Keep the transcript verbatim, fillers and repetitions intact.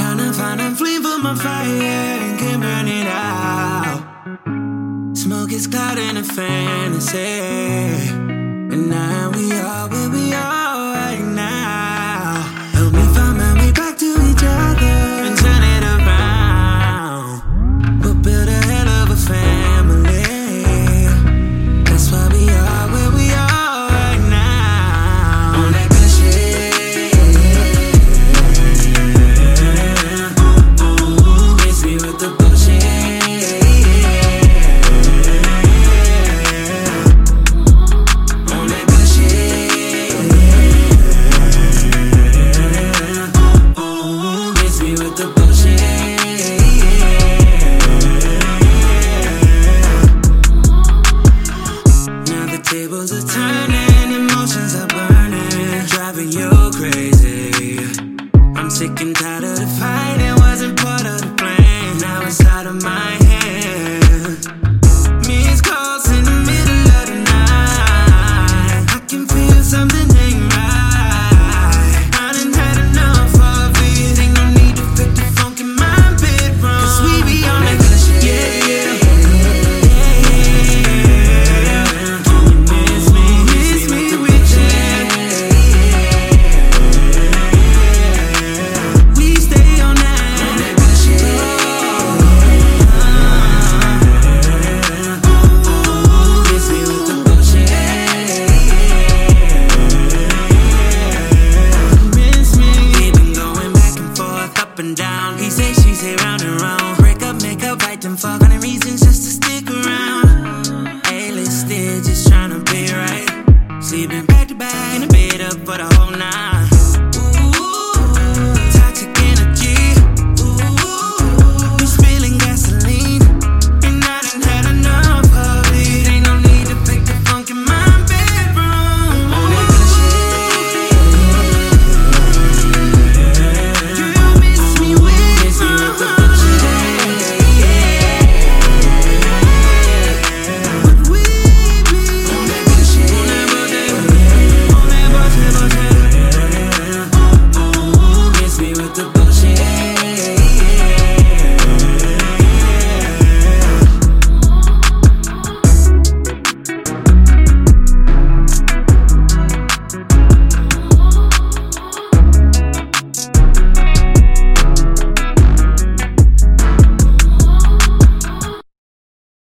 Tryna find a flame for my fire and can't burn it out. Smoke is clouding a fantasy, and now we are where we are right now. Help me find my way back to each other and turn it around. We'll build a hell of a family. That's why we are where we are right now. On that good shit. Ooh, ooh, miss me with the bullshit. On that good shit. Ooh, ooh, miss me with the bullshit. Now the tables are turning, emotions are burning, driving you crazy. I'm sick and tired of the fight, it wasn't part of the plan. Now it's out of my hand. Missed calls in the middle of the night. I can feel something ain't right. I done had enough of it. Ain't no need to fit the funk in my bedroom. Cause we be on that good shit. Yeah, yeah. Down. He say, she say, round and round. Break up, make up, fight them, fuck.